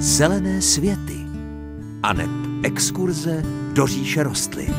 Zelené světy aneb exkurze do říše rostlin.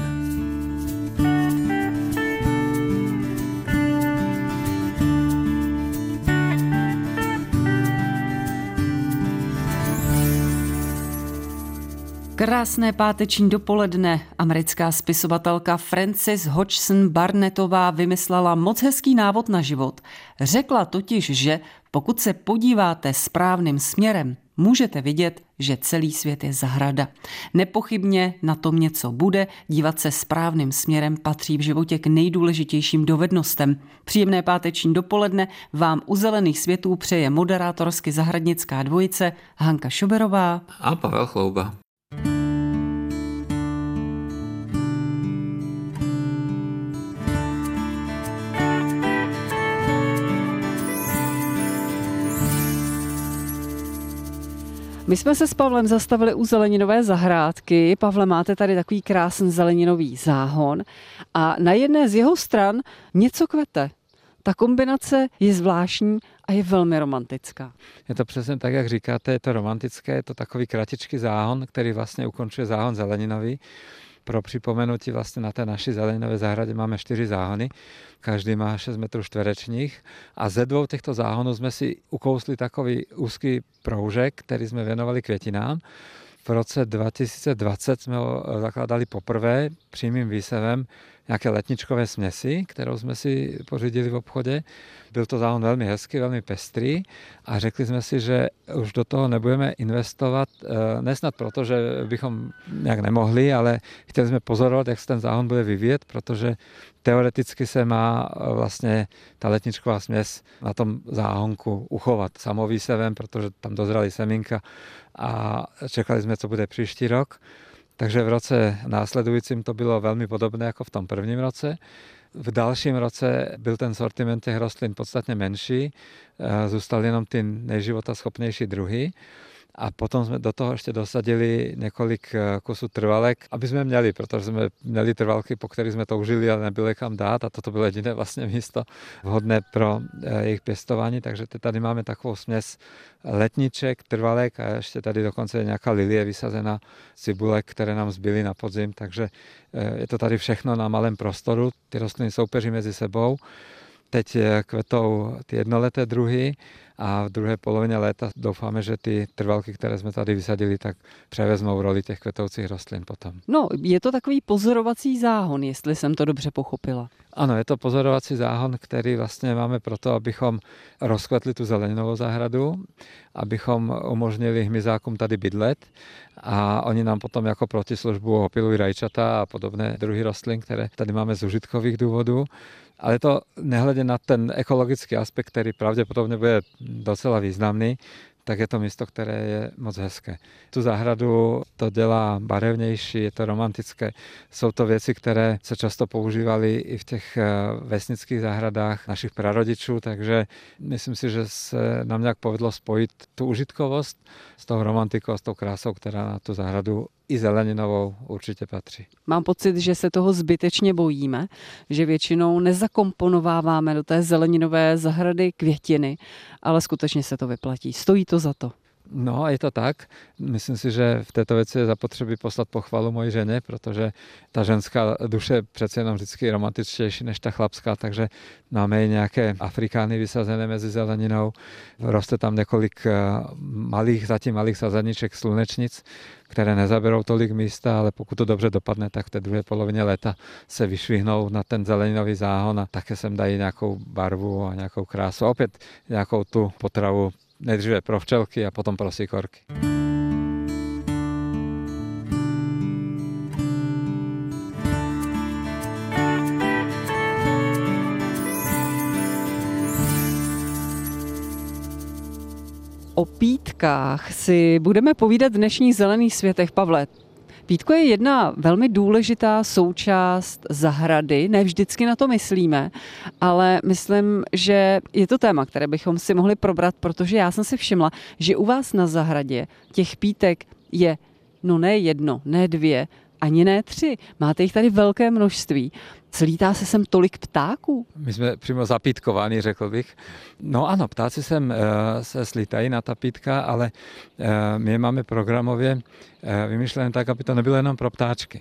Krásné páteční dopoledne. Americká spisovatelka Frances Hodgson Barnettová vymyslela moc hezký návod na život. Řekla totiž, že pokud se podíváte správným směrem, můžete vidět, že celý svět je zahrada. Nepochybně na tom něco bude, dívat se správným směrem patří v životě k nejdůležitějším dovednostem. Příjemné páteční dopoledne vám u Zelených světů přeje moderátorsky zahradnická dvojice Hanka Šoberová a Pavel Chlouba. My jsme se s Pavlem zastavili u zeleninové zahrádky. Pavle, máte tady takový krásný zeleninový záhon a na jedné z jeho stran něco kvete. Ta kombinace je zvláštní a je velmi romantická. Je to přesně tak, jak říkáte, je to romantické, je to takový kratičký záhon, který vlastně ukončuje záhon zeleninový. Pro připomenutí vlastně na té naší zeleninové zahradě máme 4 záhony, každý má 6 metrů čtverečních a ze 2 těchto záhonů jsme si ukousli takový úzký proužek, který jsme věnovali květinám. V roce 2020 jsme ho zakládali poprvé přímým výsevem nějaké letničkové směsi, kterou jsme si pořídili v obchodě. Byl to záhon velmi hezký, velmi pestrý a řekli jsme si, že už do toho nebudeme investovat, nesnad proto, že bychom nějak nemohli, ale chtěli jsme pozorovat, jak se ten záhon bude vyvíjet, protože teoreticky se má vlastně ta letničková směs na tom záhonku uchovat samovýsevem, protože tam dozrali semínka a čekali jsme, co bude příští rok. Takže v roce následujícím to bylo velmi podobné jako v tom prvním roce. V dalším roce byl ten sortiment těch rostlin podstatně menší, zůstal jenom ty nejživotaschopnější druhy. A potom jsme do toho ještě dosadili několik kusů trvalek, aby jsme měli, protože jsme měli trvalky, po kterých jsme toužili, ale nebylo kam dát a toto bylo jediné vlastně místo vhodné pro jejich pěstování, takže tady máme takovou směs letniček, trvalek a ještě tady dokonce je nějaká lilie vysazená, cibulek, které nám zbyly na podzim, takže je to tady všechno na malém prostoru, ty rostliny soupeří mezi sebou. Teď kvetou ty jednoleté druhy a v druhé polovině léta doufáme, že ty trvalky, které jsme tady vysadili, tak převezmou roli těch kvetoucích rostlin potom. No, je to takový pozorovací záhon, jestli jsem to dobře pochopila. Ano, je to pozorovací záhon, který vlastně máme proto, abychom rozkvetli tu zeleninovou zahradu, abychom umožnili hmyzákům tady bydlet a oni nám potom jako protislužbu opilují rajčata a podobné druhy rostlin, které tady máme z užitkových důvodů. Ale to nehledě na ten ekologický aspekt, který pravděpodobně bude docela významný, tak je to místo, které je moc hezké. Tu zahradu to dělá barevnější, je to romantické. Jsou to věci, které se často používaly i v těch vesnických zahradách našich prarodičů, takže myslím si, že se nám nějak povedlo spojit tu užitkovost s tou romantikou a s tou krásou, která na tu zahradu i zeleninovou určitě patří. Mám pocit, že se toho zbytečně bojíme, že většinou nezakomponováváme do té zeleninové zahrady květiny, ale skutečně se to vyplatí. Stojí to za to. No, je to tak. Myslím si, že v této věci je zapotřebí poslat pochvalu mojí ženě, protože ta ženská duše je přece jenom vždycky romantičtější než ta chlapská, takže máme i nějaké afrikány vysazené mezi zeleninou. Roste tam několik zatím malých sazeniček slunečnic, které nezaberou tolik místa, ale pokud to dobře dopadne, tak v té druhé polovině léta se vyšvihnou na ten zeleninový záhon a také sem dají nějakou barvu a nějakou krásu. A opět nějakou tu potravu nejdříve pro včelky a potom pro sikorky. O pítkách si budeme povídat v dnešních Zelených světech. Pavle, pítko je jedna velmi důležitá součást zahrady, ne vždycky na to myslíme, ale myslím, že je to téma, které bychom si mohli probrat, protože já jsem si všimla, že u vás na zahradě těch pítek je ne 1, ne 2, ani ne 3. Máte jich tady velké množství. Slítá se sem tolik ptáků? My jsme přímo zapítkovaní, řekl bych. No ano, ptáci sem se slítají na ta pítka, ale my je máme programově vymyšlené tak, aby to nebylo jenom pro ptáčky.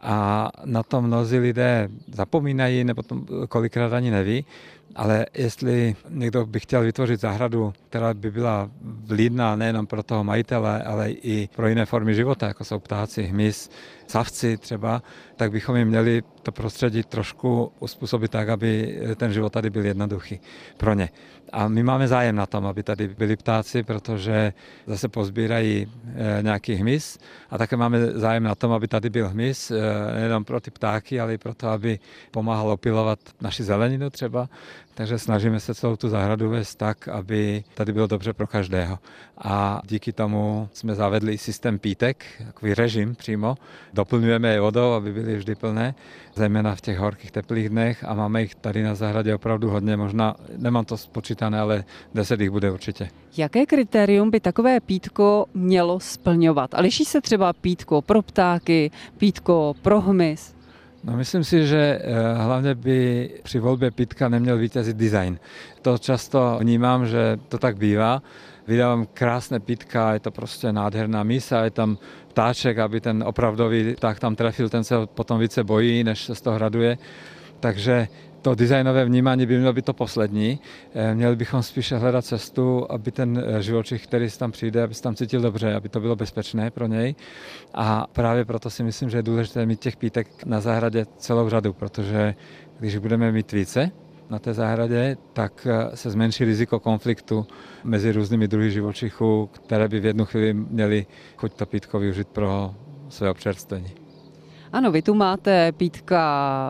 A na to mnozí lidé zapomínají, nebo to kolikrát ani neví. Ale jestli někdo by chtěl vytvořit zahradu, která by byla vlídná nejenom pro toho majitele, ale i pro jiné formy života, jako jsou ptáci, hmyz, savci třeba, tak bychom jim měli to prostředí trošku uspůsobit tak, aby ten život tady byl jednoduchý pro ně. A my máme zájem na tom, aby tady byli ptáci, protože zase pozbírají nějaký hmyz a také máme zájem na tom, aby tady byl hmyz, nejenom pro ty ptáky, ale i pro to, aby pomáhal opylovat naši zeleninu třeba. Takže snažíme se celou tu zahradu vést tak, aby tady bylo dobře pro každého. A díky tomu jsme zavedli systém pítek, takový režim přímo. Doplňujeme je vodou, aby byly vždy plné, zejména v těch horkých teplých dnech a máme jich tady na zahradě opravdu hodně, možná, nemám to spočítané, ale 10 jich bude určitě. Jaké kritérium by takové pítko mělo splňovat? A liší se třeba pítko pro ptáky, pítko pro hmyz? No, myslím si, že hlavně by při volbě pítka neměl vítězit design. To často vnímám, že to tak bývá. Vydávám krásné pítka, je to prostě nádherná mísa, je tam ptáček, aby ten opravdový pták tam trefil, ten se potom více bojí, než se z toho raduje. Takže to designové vnímání by mělo být to poslední. Měli bychom spíše hledat cestu, aby ten živočich, který si tam přijde, aby se tam cítil dobře, aby to bylo bezpečné pro něj. A právě proto si myslím, že je důležité mít těch pítek na zahradě celou řadu, protože když budeme mít více na té zahradě, tak se zmenší riziko konfliktu mezi různými druhy živočichů, které by v jednu chvíli měli chuť to pítko využít pro své občerstvení. Ano, vy tu máte pítka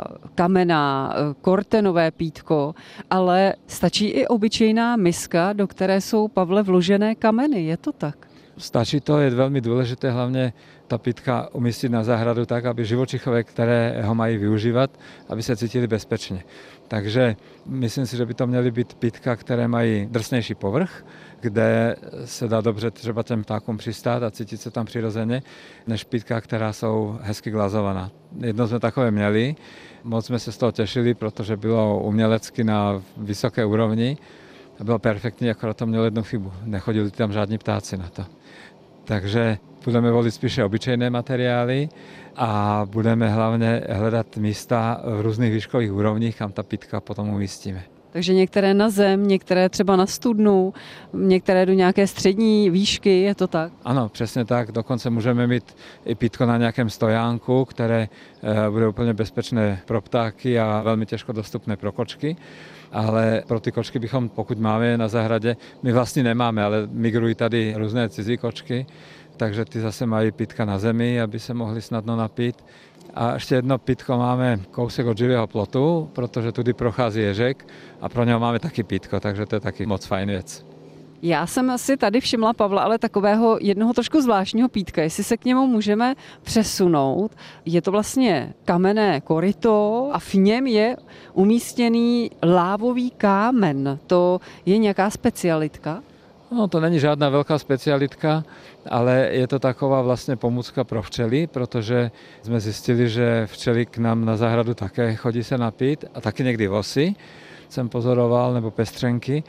kamenná, kortenové pítko, ale stačí i obyčejná miska, do které jsou, Pavle, vložené kameny, je to tak? Stačí to, je velmi důležité hlavně ta pítka umístit na zahradu tak, aby živočichové, které ho mají využívat, aby se cítili bezpečně. Takže myslím si, že by to měly být pítka, které mají drsnější povrch, kde se dá dobře třeba těm ptákům přistát a cítit se tam přirozeně, než pítka, která jsou hezky glazovaná. Jedno jsme takové měli, moc jsme se z toho těšili, protože bylo umělecky na vysoké úrovni a bylo perfektní, akorát to mělo jednu chybu. Nechodili tam žádní ptáci na to. Takže budeme volit spíše obyčejné materiály a budeme hlavně hledat místa v různých výškových úrovních, kam ta pítka potom umístíme. Takže některé na zem, některé třeba na studnu, některé do nějaké střední výšky, je to tak? Ano, přesně tak. Dokonce můžeme mít i pítko na nějakém stojánku, které bude úplně bezpečné pro ptáky a velmi těžko dostupné pro kočky. Ale pro ty kočky bychom, pokud máme na zahradě, my vlastně nemáme, ale migrují tady různé cizí kočky, takže ty zase mají pítka na zemi, aby se mohli snadno napít. A ještě jedno pítko máme kousek od živého plotu, protože tudy prochází ježek a pro něho máme taky pítko, takže to je taky moc fajn věc. Já jsem si tady všimla, Pavla, ale takového jednoho trošku zvláštního pítka, jestli se k němu můžeme přesunout. Je to vlastně kamenné koryto a v něm je umístěný lávový kámen. To je nějaká specialitka? No, to není žádná velká specialitka, ale je to taková vlastně pomůcka pro včely, protože jsme zjistili, že včely k nám na zahradu také chodí se napít a taky někdy vosy jsem pozoroval, nebo pestřenky.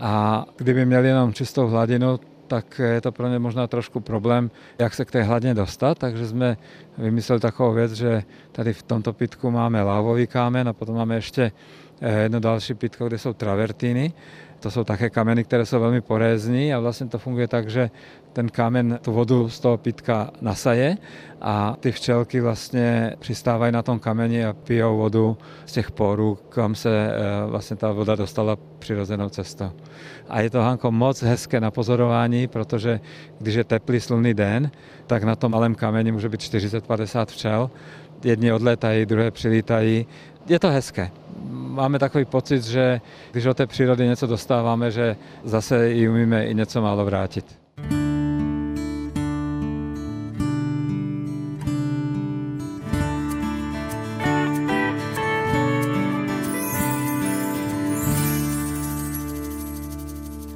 A kdyby měli jenom čistou hladinu, tak je to pro ně možná trošku problém, jak se k té hladině dostat. Takže jsme vymysleli takovou věc, že tady v tomto pítku máme lávový kámen a potom máme ještě jedno další pítko, kde jsou travertíny. To jsou také kameny, které jsou velmi porézní a vlastně to funguje tak, že ten kámen tu vodu z toho pítka nasaje a ty včelky vlastně přistávají na tom kameni a pijou vodu z těch porů, kam se vlastně ta voda dostala přirozenou cestou. A je to, Hanko, moc hezké na pozorování, protože když je teplý slunný den, tak na tom malém kameni může být 40-50 včel. Jedni odlétají, druhé přilítají. Je to hezké. Máme takový pocit, že když od té přírody něco dostáváme, že zase i umíme i něco málo vrátit.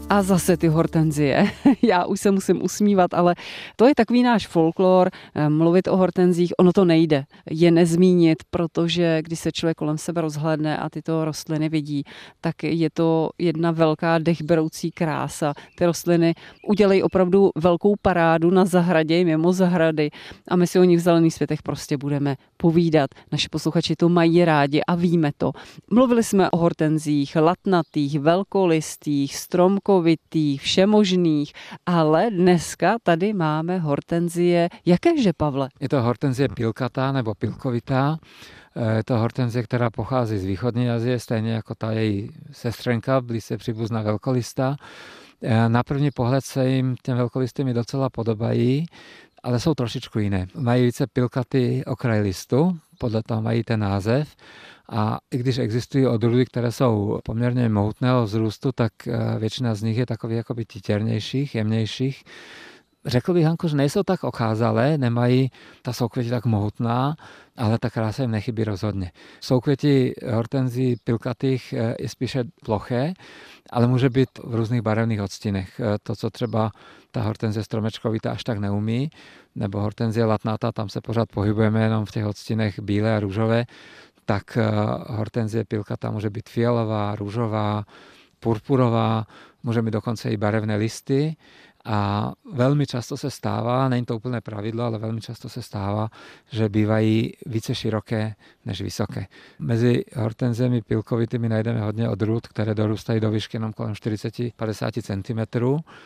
A zase ty hortenzie. Já už se musím usmívat, ale to je takový náš folklor. Mluvit o hortenzích, ono to nejde. Je nezmínit, protože když se člověk kolem sebe rozhlédne a tyto rostliny vidí, tak je to jedna velká dechberoucí krása. Ty rostliny udělají opravdu velkou parádu na zahradě, mimo zahrady a my si o nich v Zelených světech prostě budeme povídat. Naši posluchači to mají rádi a víme to. Mluvili jsme o hortenzích, latnatých, velkolistých, stromkovitých, všemožných, ale dneska tady máme hortenzie. Jakéže, Pavle? Je to hortenzie pilkatá nebo pilkovitá. Je to hortenzie, která pochází z východní Asie, stejně jako ta její sestřenka, blízce příbuzná velkolistá. Na první pohled se jim těm velkolistým docela podobají, ale jsou trošičku jiné. Mají více pilkatý okraj listu, podle toho mají ten název. A i když existují odrůdy, které jsou poměrně mohutného vzrůstu, tak většina z nich je takových jakoby titěrnějších, jemnějších. Řekl bych, Hanko, že nejsou tak okázalé, nemají ta soukvěti tak mohutná, ale ta krása jim nechybí rozhodně. Soukvěti hortenzí pilkatých je spíše ploché, ale může být v různých barevných odstínech. To, co třeba ta hortenzie stromečkovitá až tak neumí, nebo hortenzie latnatá, tam se pořád pohybujeme jenom v těch odstínech bílé a růžové, tak hortenzie pilkatá může být fialová, růžová, purpurová, může mít dokonce i barevné listy a velmi často se stává, není to úplné pravidlo, ale velmi často se stává, že bývají více široké než vysoké. Mezi hortenziemi pilkovitými najdeme hodně odrůd, které dorůstají do výšky jenom kolem 40-50 cm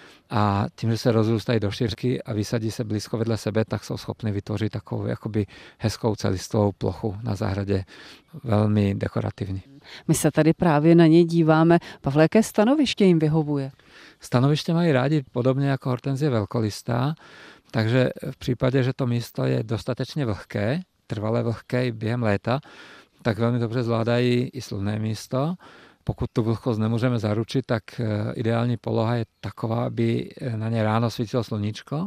a tím, že se rozrůstají do šířky a vysadí se blízko vedle sebe, tak jsou schopny vytvořit takovou jakoby hezkou celistvou plochu na zahradě, velmi dekorativní. My se tady právě na ně díváme. Pavle, jaké stanoviště jim vyhovuje? Stanoviště mají rádi podobně jako hortenzie velkolistá, takže v případě, že to místo je dostatečně vlhké, trvale vlhké i během léta, tak velmi dobře zvládají i slunné místo. Pokud tu vlhkost nemůžeme zaručit, tak ideální poloha je taková, aby na ně ráno svítilo sluníčko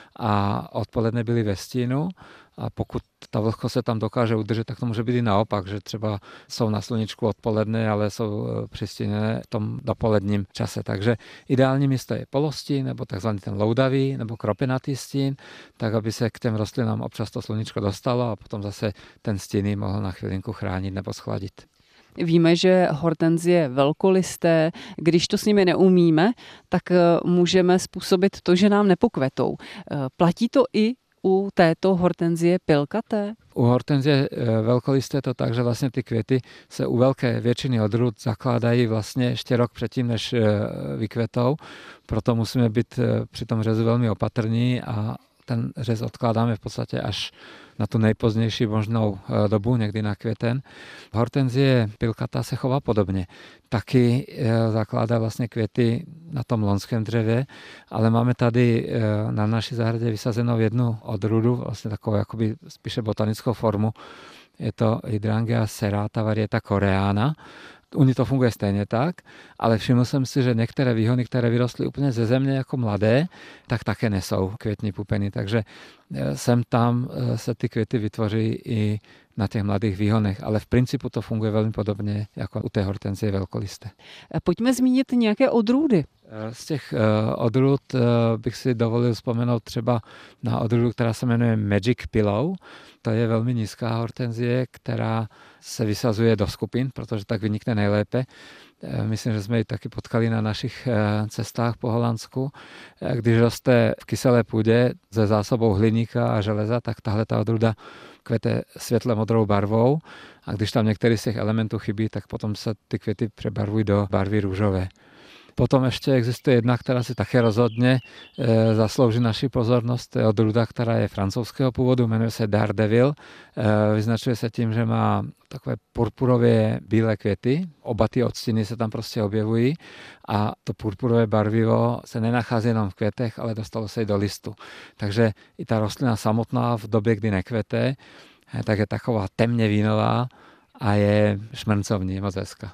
a odpoledne byly ve stínu. A pokud ta vlhkost se tam dokáže udržet, tak to může být i naopak, že třeba jsou na sluníčku odpoledne, ale jsou přistíněné v tom dopoledním čase. Takže ideální místo je polostín, nebo takzvaný ten loudavý, nebo kropinatý stín, tak aby se k těm rostlinám občas to sluníčko dostalo a potom zase ten stín mohl na chvilinku chránit nebo schladit. Víme, že hortenzie velkolisté, když to s nimi neumíme, tak můžeme způsobit to, že nám nepokvetou. Platí to i u této hortenzie pilkaté? U hortenzie velkolisté je to tak, že vlastně ty květy se u velké většiny odrůd zakládají vlastně ještě rok předtím, než vykvetou. Proto musíme být při tom řezu velmi opatrní a ten řez odkládáme v podstatě až na tu nejpozdější možnou dobu, někdy na květen. Hortenzie pilkatá se chová podobně. Taky zakládá vlastně květy na tom loňském dřevě, ale máme tady na naší zahradě vysazenou jednu odrůdu, vlastně takovou jakoby spíše botanickou formu. Je to Hydrangea serrata varieta koreana. U ní to funguje stejně tak, ale všiml jsem si, že některé výhony, které vyrostly úplně ze země jako mladé, tak také nesou květní pupeny, takže sem tam se ty květy vytvoří i na těch mladých výhonech, ale v principu to funguje velmi podobně jako u té hortenzie velkolisté. Pojďme zmínit nějaké odrůdy. Z těch odrůd bych si dovolil vzpomenout třeba na odrůdu, která se jmenuje Magic Pillow. To je velmi nízká hortenzie, která se vysazuje do skupin, protože tak vynikne nejlépe. Myslím, že jsme ji taky potkali na našich cestách po Holandsku. Když roste v kyselé půdě se zásobou hliníka a železa, tak tahle ta odrůda kvete světle modrou barvou a když tam některý z těch elementů chybí, tak potom se ty květy přebarvují do barvy růžové. Potom ještě existuje jedna, která si také rozhodně zaslouží naši pozornost. To je odrůda, která je francouzského původu, jmenuje se Daredevil. Vyznačuje se tím, že má takové purpurově bílé květy. Oba ty odstíny se tam prostě objevují a to purpurové barvivo se nenachází jenom v květech, ale dostalo se i do listu. Takže i ta rostlina samotná v době, kdy nekvete, tak je taková temně vínová a je šmrncovní, moc hezká.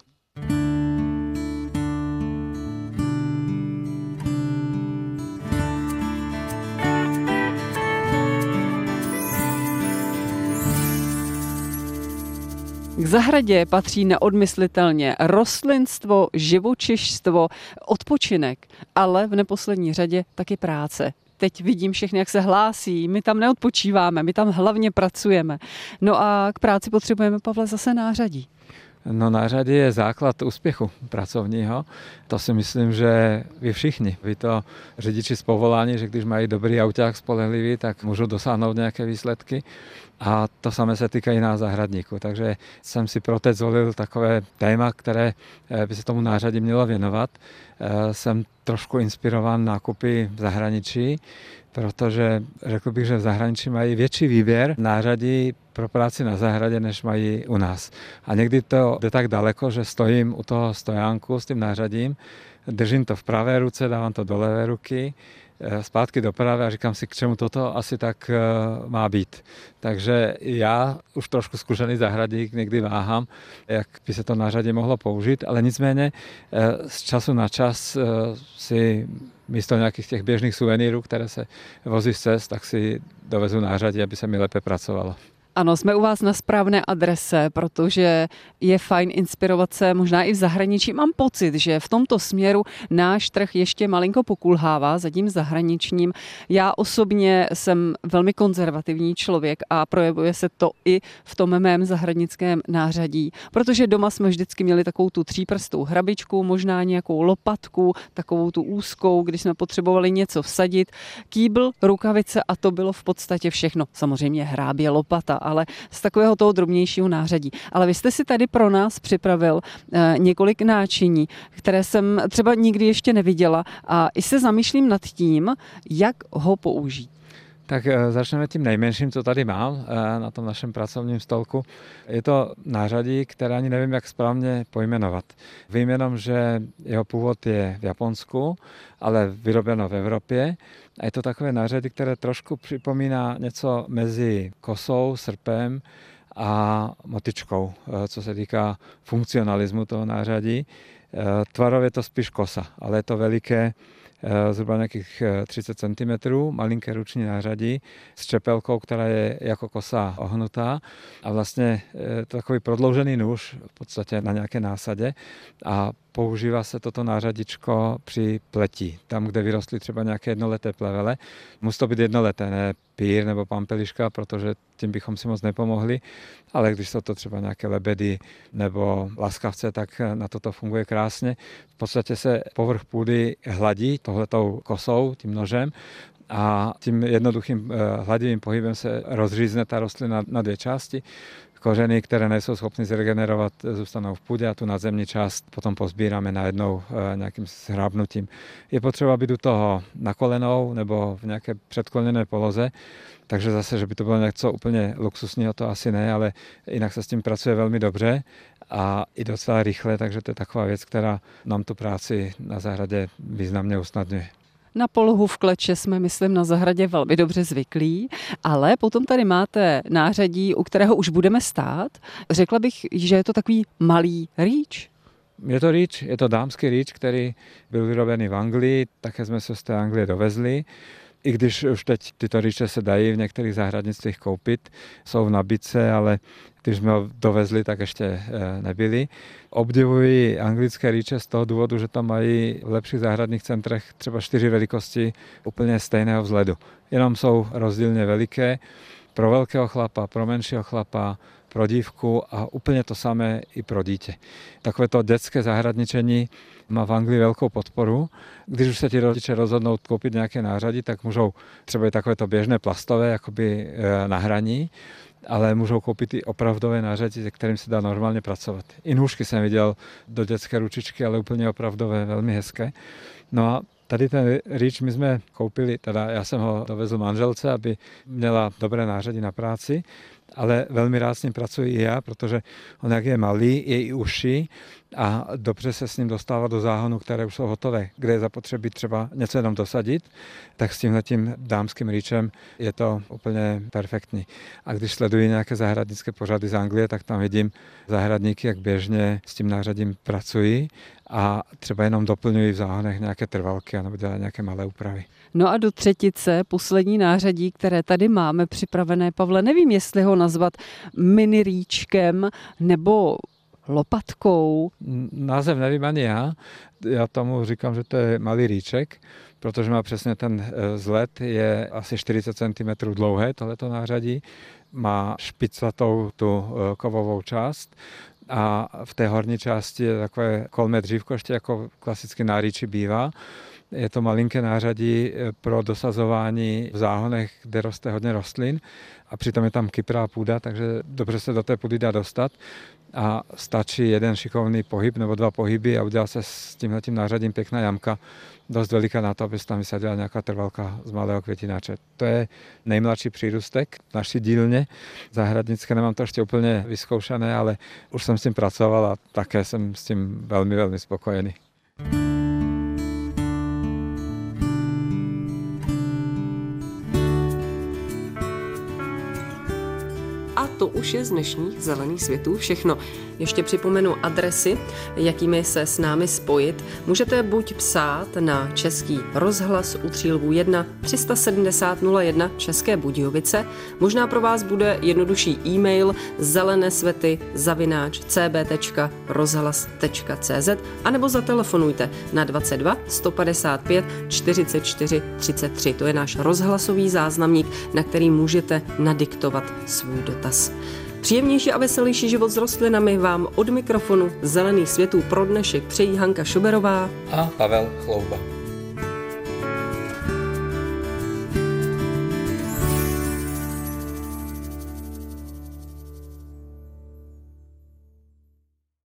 K zahradě patří neodmyslitelně rostlinstvo, živočišstvo, odpočinek, ale v neposlední řadě taky práce. Teď vidím všechny, jak se hlásí, my tam neodpočíváme, my tam hlavně pracujeme. No a k práci potřebujeme, Pavle, zase nářadí. No nářadí je základ úspěchu pracovního. To si myslím, že vy všichni. Vy to řidiči z povolání, že když mají dobrý auták spolehlivý, tak můžou dosáhnout nějaké výsledky. A to samé se týká i nás zahradníků. Takže jsem si pro teď zvolil takové téma, které by se tomu nářadí mělo věnovat. Jsem trošku inspirován nákupy v zahraničí, protože řekl bych, že v zahraničí mají větší výběr nářadí pro práci na zahradě, než mají u nás. A někdy to jde tak daleko, že stojím u toho stojánku s tím nářadím, držím to v pravé ruce, dávám to do levé ruky, zpátky do pravé a říkám si, k čemu toto asi tak má být. Takže já už trošku zkušený zahradník někdy váhám, jak by se to nářadí mohlo použít, ale nicméně z času na čas si místo nějakých těch běžných suvenýrů, které se vozí z cest, tak si dovezu nářadí, aby se mi lépe pracovalo. Ano, jsme u vás na správné adrese, protože je fajn inspirovat se možná i v zahraničí. Mám pocit, že v tomto směru náš trh ještě malinko pokulhává za tím zahraničním. Já osobně jsem velmi konzervativní člověk a projevuje se to i v tom mém zahradnickém nářadí, protože doma jsme vždycky měli takovou tu tříprstou hrabičku, možná nějakou lopatku, takovou tu úzkou, když jsme potřebovali něco vsadit, kýbl, rukavice a to bylo v podstatě všechno. Samozřejmě hrábě, lopata, ale z takového toho drobnějšího nářadí. Ale vy jste si tady pro nás připravil několik náčiní, které jsem třeba nikdy ještě neviděla a i se zamýšlím nad tím, jak ho použít. Tak začneme tím nejmenším, co tady mám na tom našem pracovním stolku. Je to nářadí, které ani nevím, jak správně pojmenovat. Vím jenom, že jeho původ je v Japonsku, ale vyrobeno v Evropě. A je to takové nářadí, které trošku připomíná něco mezi kosou, srpem a motyčkou, co se týká funkcionalismu toho nářadí. Tvarově je to spíš kosa, ale je to veliké, zhruba nějakých 30 cm, malinké ruční nářadí s čepelkou, která je jako kosa ohnutá a vlastně to takový prodloužený nůž v podstatě na nějaké násadě a používá se toto nářadičko při pletí. Tam, kde vyrostly třeba nějaké jednoleté plevele. Musí to být jednoleté, ne pír nebo pampeliška, protože tím bychom si moc nepomohli, ale když jsou to třeba nějaké lebedy nebo laskavce, tak na to funguje krásně. V podstatě se povrch půdy hladí tohletou kosou, tím nožem, a tím jednoduchým hladivým pohybem se rozřízne ta rostlina na dvě části. Kořeny, které nejsou schopny zregenerovat, zůstanou v půdě a tu nadzemní část potom pozbíráme najednou nějakým shrábnutím. Je potřeba být u toho na kolenou nebo v nějaké předkloněné poloze, takže zase, že by to bylo něco úplně luxusního, to asi ne, ale jinak se s tím pracuje velmi dobře a i docela rychle, takže to je taková věc, která nám tu práci na zahradě významně usnadňuje. Na polohu v kleče jsme, myslím, na zahradě velmi dobře zvyklí, ale potom tady máte nářadí, u kterého už budeme stát. Řekla bych, že je to takový malý rýč. Je to rýč, je to dámský rýč, který byl vyrobený v Anglii, také jsme se z té Anglie dovezli. I když už teď tyto rýče se dají v některých zahradnictvích koupit, jsou v nabídce, ale když jsme ho dovezli, tak ještě nebyli. Obdivuji anglické rýče z toho důvodu, že tam mají v lepších zahradních centrech třeba 4 velikosti úplně stejného vzhledu. Jenom jsou rozdílně veliké pro velkého chlapa, pro menšího chlapa, pro dívku a úplně to samé i pro dítě. Takové to dětské zahradničení má v Anglii velkou podporu. Když už se ti rodiče rozhodnou koupit nějaké nářadí, tak můžou třeba i takové to běžné plastové jakoby na hraní, ale můžou koupit i opravdové nářadí, se kterým se dá normálně pracovat. I nůžky jsem viděl do dětské ručičky, ale úplně opravdové, velmi hezké. No a tady ten rýč my jsme koupili, teda já jsem ho dovezl manželce, aby měla dobré nářadí na práci, ale velmi rád s ním pracuji i já, protože on jak je malý, je i uší, a dobře se s ním dostávat do záhonů, které už jsou hotové, kde je zapotřebí třeba něco jenom dosadit, tak s tímhletím dámským rýčem je to úplně perfektní. A když sleduji nějaké zahradnické pořady z Anglie, tak tam vidím zahradníky, jak běžně s tím nářadím pracují a třeba jenom doplňují v záhonech nějaké trvalky anebo dělají nějaké malé úpravy. No a do třetice, poslední nářadí, které tady máme připravené, Pavle, nevím, jestli ho nazvat mini rýčkem nebo lopatkou. Název nevím ani já. Já tomu říkám, že to je malý rýček, protože má přesně ten zlet, je asi 40 cm dlouhé tohleto nářadí, má špicatou tu kovovou část a v té horní části je takové kolmé dřívko, ještě jako klasicky na rýči bývá. Je to malinké nářadí pro dosazování v záhonech, kde roste hodně rostlin a přitom je tam kyprá půda, takže dobře se do té půdy dá dostat a stačí jeden šikovný pohyb nebo dva pohyby a udělá se s tímhletím nářadím pěkná jamka, dost veliká na to, aby se tam vysadila nějaká trvalka z malého květináče. To je nejmladší přírůstek v naší dílně zahradnické, nemám to ještě úplně vyzkoušené, ale už jsem s tím pracoval a také jsem s tím velmi, velmi spokojený. A to už je z dnešních Zelených světů všechno. Ještě připomenu adresy, jakými se s námi spojit. Můžete buď psát na Český rozhlas u Třílvů 1 370 01 České Budějovice. Možná pro vás bude jednodušší e-mail zelenesvety@cb.rozhlas.cz anebo zatelefonujte na 22 155 44 33. To je náš rozhlasový záznamník, na který můžete nadiktovat svůj dotaz. Příjemnější a veselější život s rostlinami vám od mikrofonu Zelených světů pro dnešek přejí Hanka Šoberová a Pavel Chlouba.